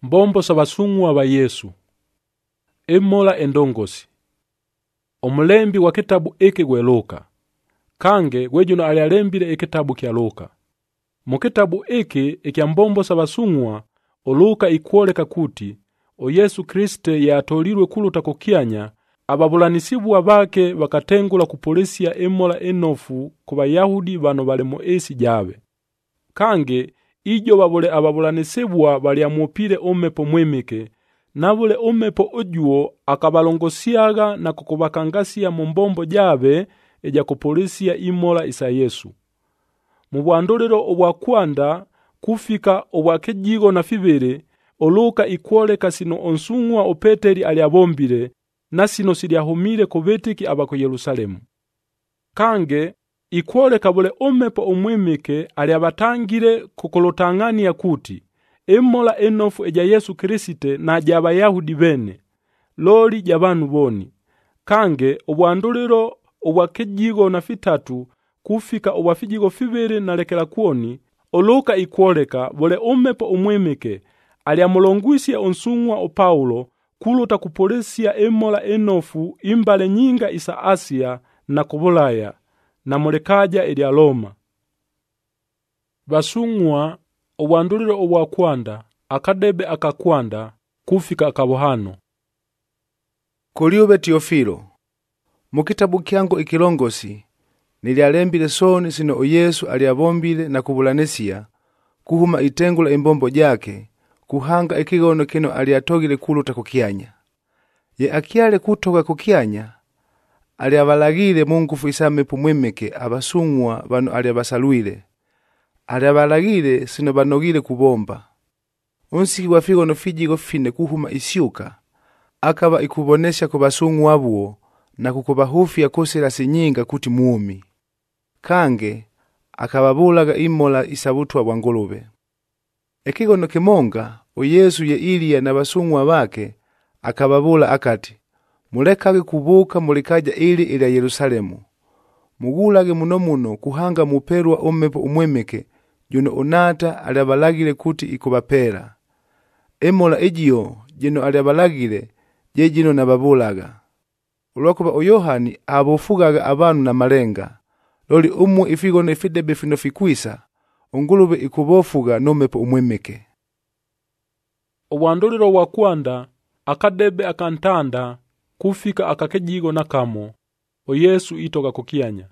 Mbombo sabasungwa ba Yesu. Emola endongosi. Omulembi wa kitabu eki gwe Luka. Kange gwejuno alialembile ekitabu kya Luka. Mu kitabu eki ekya mbombo sabasungwa Luka ikwoleka kuti o Yesu Kriste yatolirwe kuluta kukyanya ababulanisibu bake bakatengula kupolisia emola enofu ku Bayahudi bano bali mu esi jabe. Kange ijo babule ababulanisibu bali amupire omepo mwemeke nabule omepo ojuo akabalongosiaga na kukubakangasia mu mbombo jabe eja kupolisia imola isa Yesu. Mu bwandolero obwakwanda kufika obwakejigo na fibere Luka ikwoleka sino onsungwa o Peteri aliabombile na sino siliahumile kubetiki abako Yerusalemu. Kange ikwoleka bule omepo omwemeke aliabatangire kukolotangania kuti emola enofu eja Yesu Kriste na jaba Yahudi bene loli jabanu boni. Kange obwandolero obwakejigo na fitatu kufika obwafijigo fibere na lekela kuoni Luka ikwoleka bule omepo omwemeke aliamulongwisia onsungwa o Paulo kuluta kupolesia emola enofu imbale nyinga isa Asia na kubulaya na mulekaja elia Roma. Basungwa obwanduliro obwakwanda akadebe akakwanda kufika akabohano. Kuliube Teofilo, mu kitabu kyangu ikilongosi nilialembile soni sino Yesu aliabombile na kubulanesia kuhuma itengula imbombo jake kuhanga ikigono kino aliatogile kuluta kukyanya. Ye akiale kutoka kukyanya aliabalagile mungufu isame pumwemeke abasungwa bano aliabasalwile. Aliabalagile sino banogile kubomba. Unsiki wafigono fijigo fine kuhuma isyuka akaba ikubonesha kubasungwa abuo na kukubahufia kosela sinyinga kuti muumi. Kange akababulaga imola isabutwa bwangolube. Ekigono kimonga Yesu ye Ilia na basungwa bake akababula akati, mulekage kubuka mulikaja ili ila Yerusalemu. Mugulage muno kuhanga muperwa omepo umwemeke juno unata aliabalagile kuti ikubapera. Emola ejio jino aliabalagile je jino nababulaga. Ulwakuba Yohani abofugaga abantu na malenga. Loli umwe ifigono ifidebe fino fikwisa ongulube ikubofuga nomepo umwemeke. Obwanduliro wakwanda akadebe akantanda kufika akakejigo na kamo o Yesu itoka kukyanya.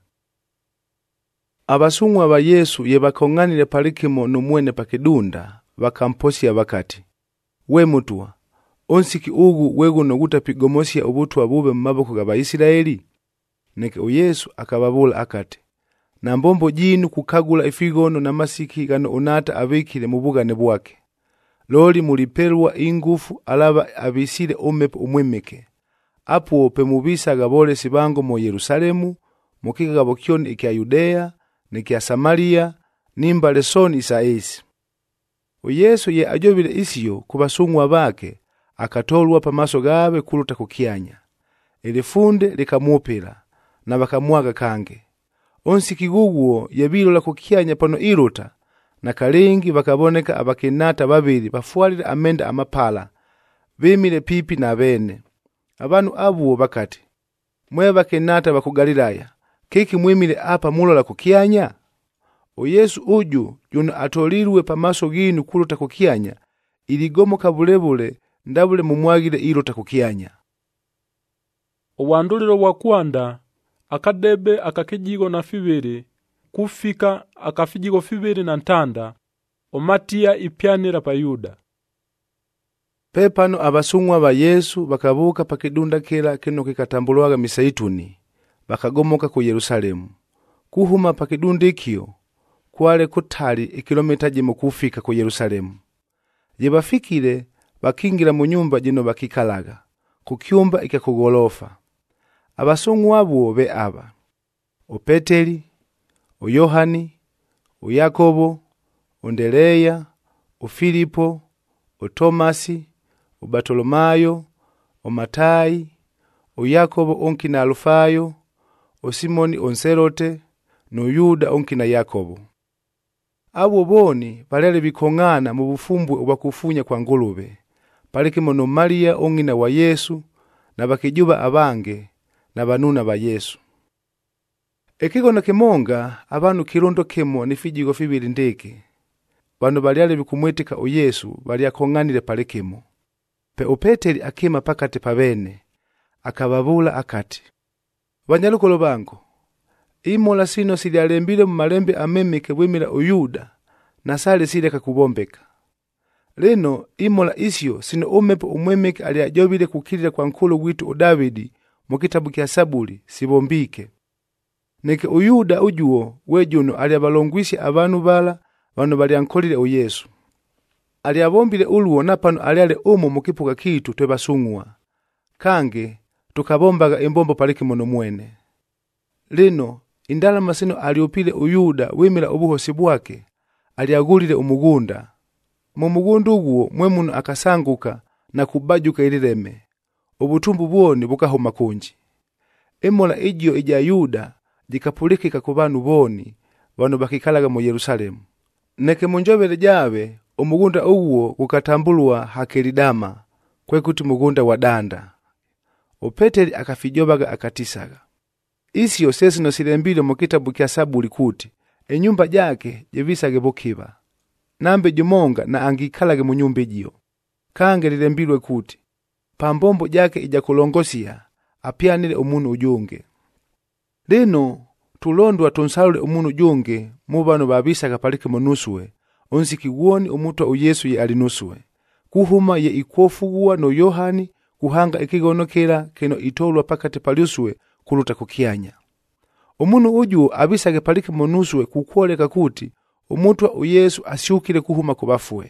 Abasungwa ba Yesu ye bakonganile palikimo numwene pakidunda bakamposia bakati, we mutua onsiki ugu weguno gutapigomosia ubutwa bube mmaboko ga Baisiraeli. Neke Yesu akababula akati, na mbombo jinu kukagula ifigono na masiki gano unata abikile mubugane bwake. Loli mulipelwa ingufu alaba abisile omepo umwemeke. Apo pemubisa gabole sibango mo Yerusalemu, mukika gabokyoni ikya Yudea, nikya Samaria, nimbale soni isaisi. Yesu ye ajobile isiyo kubasungwa bake, akatolwa pamaso gabe kuluta kukyanya. Elifunde likamupila, na bakamwaga kange. Onsiki guguo yebilo la kukyanya pano iluta, na kalingi bakaboneka abakinata babili bafualile amenda amapala, bimile pipi na bene. Abanu abuo bakati, mwe bakinata baku Galilaya, kiki mwimile apa mulola kukyanya? Yesu uju juno atolirwe pamaso ginu kuluta kukyanya, iligomo kabulebule ndabule mumwagile iluta kukyanya. Obwanduliro wakwanda akadebe akakejigo na fibere kufika akafijigo fibere na ntanda omatia ipyanira pa Yuda. Pepano abasungwa ba Yesu bakabuka pakidunda kila kino kikatambulwaga Misaituni bakagomoka ku Yerusalemu. Kuhuma pakidunda ikyo kwale kutali ikilomita jimo kufika ku Yerusalemu. Je bafikile bakingira mu nyumba jino bakikalaga kukyumba ikakugolofa. Abasungwa abo be aba o Peteri, o Yohani, o Yakobo, o Ndeleya, o Filipo, o Tomasi, o Bartolomayo, o Matai, o Yakobo onkina Alufayo, o Simoni onserote, no Yuda onkina Yakobo. Abo boni balele bikongana mu bufumbwe obakufunya kwa ngolube palikimo no Maria ong'ina wa Yesu na bakijuba abange na banuna ba Yesu. Ekigona kimonga abantu kirundo kimo ni fijigo fibili ndeke. Bano balyale bikumwetika o Yesu balyakong'anile palikimo. Pe Peteri akima pakati pabene akababula akati, "Banyalukolo bangu, imola sino silyalembile mu malembe amemeke bwimila Uyuda na sale sileka kubombeka. Leno imola isyo sino umepo umwemeke alyajobile kukilila kwa nkulu witu Davidi mu kitabu kya Sabuli sibombike. Neke Uyuda ujuo wejuno alyabalongwisya abantu bala bano balyankolile o Yesu. Alyabombile uluo napano alyale umo mu kipuka kitu twebasung'wa. Kange tukabombaga imbombo palikimo no mwene. Lino indalama sino alyopile Uyuda wimila ubuhosi bwake alyagulile umugunda. Mu mugunda uguo mwemuno akasanguka na kubajuka ilileme. Ubutumbu bwoni bukahoma kunji. Imola ijyo ija Yuda jikapulikika ku bantu boni bano bakikalaga mu Yerusalemu. Neke munjobele jabe umugunda uguo gukatambulwa Hakelidama kwekuti mugunda wa danda. Peteri akafijobaga akatisaga. Isyo sesino silembile mu kitabu kya Sabuli kuti enyumba jake jevisage bokiba. Nambe jumonga na angikalage mu nyumba jiyo. Kange lilembilwe kuti pambombo jake ijakulongosia apyanile umunu ujunge. Lino tulondwa tunsalule umunu ujunge mu bano babisaka palikimo nuswe onsiki woni umutwa uYesu ye alinuswe. Kuhuma ye ikofuwa no Yohani kuhanga ikigonokera keno itolwa pakati paliuswe kuluta kukyanya. Umunu uju abisage palikimo nuswe kukwoleka kuti umutwa uYesu asyukile kuhuma kubafwe.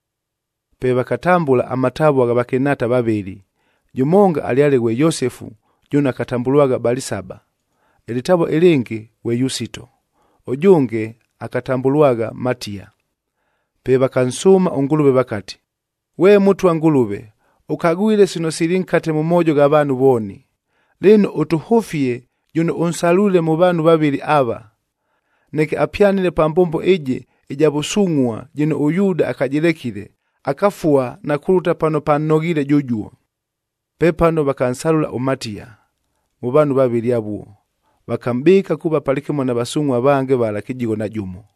Pe bakatambula amatabu agabakenata babeli. Jumonga alyale we Yosefu juna katambulwaga Balisaba. Elitabo elingi we Yusito. Ojunge akatambulwaga Matia. Pe bakansuma ungulube bakati, "We mutwa ngulube, ukagwile sino silinkate mu mojo ga bantu boni. Lino utuhufie juno unsalule mu bantu babili aba. Neke apyanile pambombo eje ijabusung'wa jino Uyuda akajilekile, akafua na kuluta pano panogile jujuo." Pepano bakansalula Matia mu bantu babili abuo. Bakambika kuba palikimo na basung'wa bange bala kijigo na jumo.